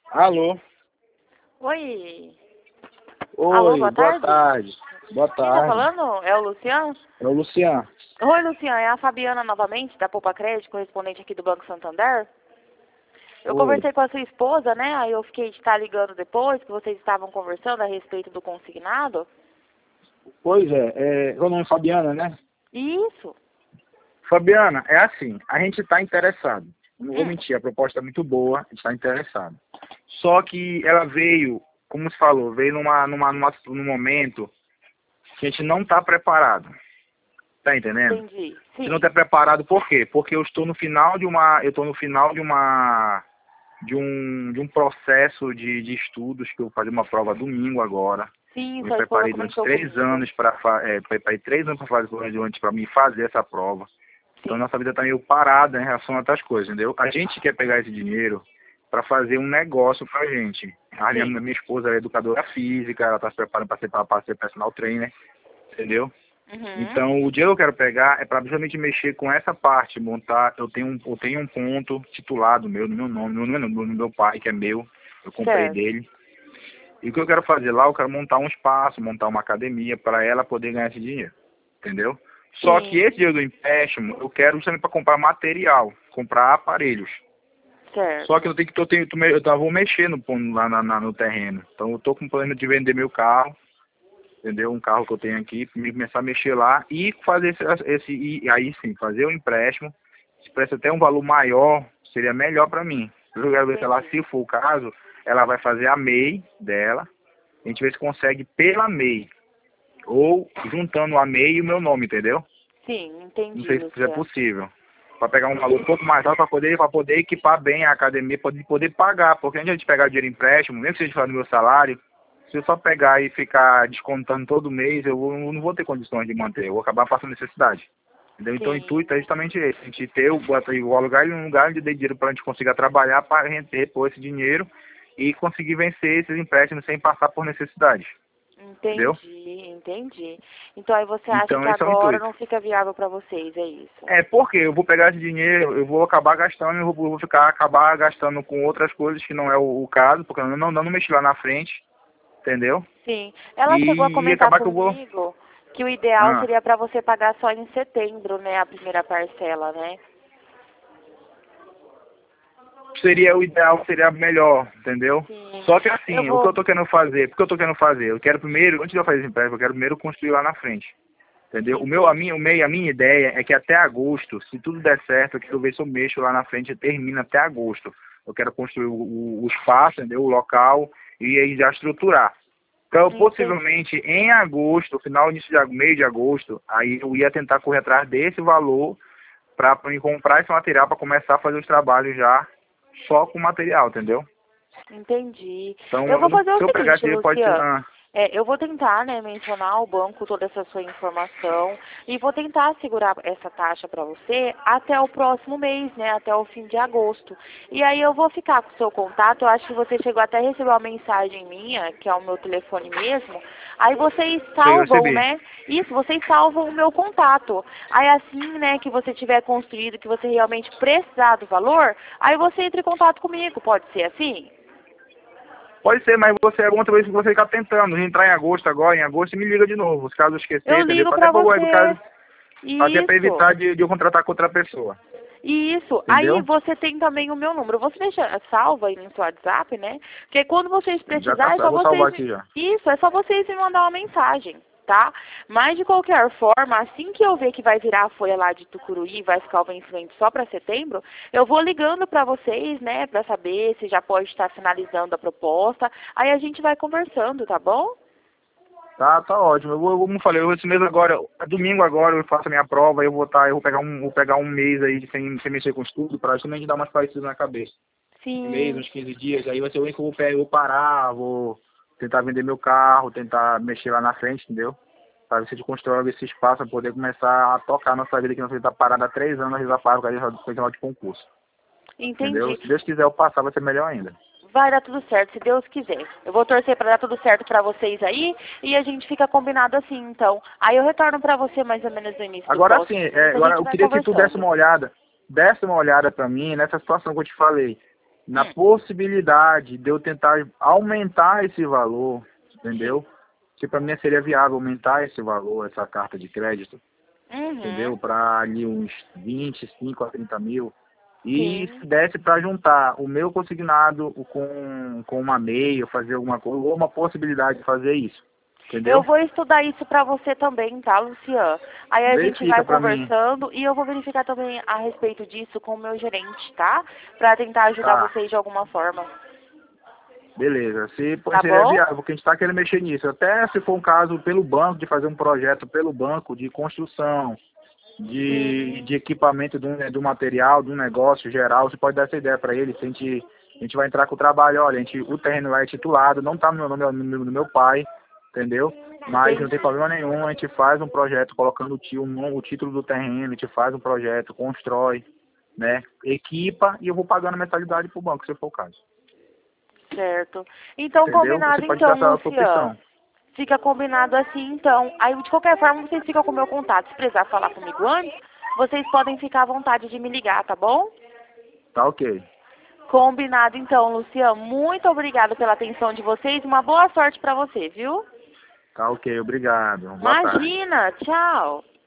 Alô? Oi. Alô, Oi, boa boa tarde. tarde. Boa Quem tá tarde. falando? É o Luciano? É o Luciano. Oi, Luciano. É a Fabiana novamente, da Poupa Crédito, correspondente aqui do Banco Santander. Eu Oi. conversei com a sua esposa, né? Aí eu fiquei de estar ligando depois, que vocês estavam conversando a respeito do consignado. Pois é o nome é Fabiana, né? Isso. Fabiana, é assim, a gente está interessado. Não vou Hum, mentir, a proposta é muito boa, a gente está interessado. Só que ela veio, como se falou, veio num momento que a gente não está preparado. Tá entendendo? entendi. A gente não Sim. está preparado por quê? Porque eu estou no final de um processo de estudos, que eu vou fazer uma prova domingo agora. Sim, Eu me sua esposa preparei durante comentou 3 comigo. anos preparei 3 anos para me fazer essa prova. Então Sim. nossa vida está meio parada em relação a outras coisas, entendeu? A gente quer pegar esse dinheiro para fazer um negócio pra gente. A Sim. minha esposa é educadora física, ela está se preparando para ser personal trainer, entendeu? Uhum. Então, o dinheiro que eu quero pegar é para justamente mexer com essa parte, montar. Eu tenho um ponto titulado meu, no meu nome, no meu pai, que é meu, eu comprei Certo. dele. E o que eu quero fazer lá, eu quero montar um espaço, montar uma academia para ela poder ganhar esse dinheiro, entendeu? Só que Sim. esse dinheiro do empréstimo, eu quero justamente para comprar material, comprar aparelhos. Só que Certo. eu vou mexer no terreno. Então, eu estou com plano de vender meu carro, entendeu? Um carro que eu tenho aqui, começar a mexer lá e fazer e aí sim, fazer o empréstimo. Se parece até um valor maior, seria melhor para mim. Eu quero ver se ela, Entendi. se for o caso, ela vai fazer a MEI dela. A gente vê se consegue pela MEI. Ou juntando a MEI e o meu nome, entendeu? Sim, Não entendi, sei se isso é Luciano. possível. Para pegar um valor um pouco mais alto para poder equipar bem a academia, para poder pagar. Porque antes de pegar dinheiro em empréstimo, mesmo que seja do meu salário, se eu só pegar e ficar descontando todo mês, eu não vou ter condições de manter. Eu vou acabar passando necessidade. Entendeu? Então o Sim. intuito é justamente esse. A gente ter o lugar em um lugar de dinheiro para a gente conseguir trabalhar para repor esse dinheiro e conseguir vencer esses empréstimos sem passar por necessidade. Entendeu? Entendi, entendi. Então aí você acha Então que esse é o agora intuito. não fica viável para vocês, é isso? É, porque eu vou pegar esse dinheiro, eu vou acabar gastando, acabar gastando com outras coisas que não é o caso, porque eu não mexi lá na frente, entendeu? Sim. Ela chegou a E comentar acabar que eu vou. comigo que o ideal Ah, seria para você pagar só em setembro, né, a primeira parcela, né? seria o ideal, seria melhor, entendeu? Sim. Só que Eu assim, o que eu vou. tô querendo fazer, porque eu tô querendo fazer, eu quero primeiro, antes de eu fazer esse empréstimo, eu quero primeiro construir lá na frente. Entendeu? Entendi. A minha ideia é que até agosto, se tudo der certo, eu quero ver se eu mexo lá na frente e termino até agosto. Eu quero construir o espaço, entendeu? O local e aí já estruturar. Então, Entendi. possivelmente, em agosto, final, meio de agosto, aí eu ia tentar correr atrás desse valor para comprar esse material para começar a fazer os trabalhos já só com material, entendeu? Entendi. Então, Eu vou fazer o se eu pegar seguinte, dinheiro, pode ser. Luciano. Eu vou tentar, né, mencionar ao banco toda essa sua informação e vou tentar segurar essa taxa para você até o próximo mês, né, até o fim de agosto. E aí eu vou ficar com o seu contato. Eu acho que você chegou até a receber uma mensagem minha, que é o meu telefone mesmo. Aí vocês Sei, eu salvam, recebi. né? Isso, vocês salvam o meu contato. Aí assim, né, que você tiver construído, que você realmente precisar do valor, aí você entra em contato comigo. Pode ser assim? Pode ser, mas você é bom também se você ficar tentando entrar em agosto agora, em agosto, e me liga de novo, se caso eu esquecer, Eu entendeu? ligo Até pra para você. até para Isso. evitar de eu contratar com outra pessoa, Isso. Aí entendeu? você tem também o meu número. Você deixa salva aí no seu WhatsApp, né? Porque quando vocês Já tá, precisarem, é eu só vou vocês. salvar aqui já. Isso, é só vocês me mandar uma mensagem, tá? Mas de qualquer forma, assim que eu ver que vai virar a folha lá de Tucuruí, vai ficar o vencimento só para setembro, eu vou ligando para vocês, né, para saber se já pode estar finalizando a proposta. Aí a gente vai conversando, tá bom? Tá ótimo. Como eu falei, esse mês agora, domingo agora eu faço a minha prova, eu vou pegar um mês aí sem mexer com estudo, para justamente dar umas parecidas na cabeça. Um mês, Sim. uns 15 dias, aí vai ser o mês que eu vou parar, vou tentar vender meu carro, tentar mexer lá na frente, entendeu? Para ver se a gente constrói esse espaço para poder começar a tocar a nossa vida, que nossa vida está parada há 3 anos, a gente já para por causa de concurso. Entendeu? Entendi. Se Deus quiser eu passar, vai ser melhor ainda. Vai dar tudo certo, se Deus quiser. Eu vou torcer para dar tudo certo para vocês aí e a gente fica combinado assim, então. Aí eu retorno para você mais ou menos no início do Agora sim, próximo mês, a agora gente eu vai queria que tu conversando. desse uma olhada para mim nessa situação que eu te falei. na possibilidade de eu tentar aumentar esse valor, entendeu? Que para mim seria viável aumentar esse valor, essa carta de crédito, entendeu? Para ali uns 25 a 30 mil. E Sim. se desse para juntar o meu consignado com uma MEI, ou fazer alguma coisa, ou uma possibilidade de fazer isso, entendeu? Eu vou estudar isso pra você também, tá, Luciano? Aí a gente Verifica vai para mim. conversando e eu vou verificar também a respeito disso com o meu gerente, tá? Pra tentar ajudar Tá, vocês de alguma forma. beleza. Se Tá seria bom? viável, porque a gente está querendo mexer nisso. Até se for um caso pelo banco, de fazer um projeto pelo banco de construção, Sim. de equipamento do material, do negócio geral, você pode dar essa ideia para ele. Se a gente vai entrar com o trabalho, olha, o terreno lá é titulado, não está no meu nome, é no meu pai, entendeu? Mas não tem Entendi. problema nenhum, a gente faz um projeto colocando o título do terreno, a gente faz um projeto, constrói, né? Equipa e eu vou pagando a mensalidade pro banco, se for o caso. Certo. Então, Entendeu? Você combinado pode dar então, essa Luciano. opção. Fica combinado assim, então. Aí, de qualquer forma, vocês ficam com o meu contato. Se precisar falar comigo antes, vocês podem ficar à vontade de me ligar, tá bom? Tá ok. Combinado então, Luciano. Muito obrigada pela atenção de vocês. Uma boa sorte pra você, viu? Tá ok, obrigado. Boa tarde. Imagina. Tchau.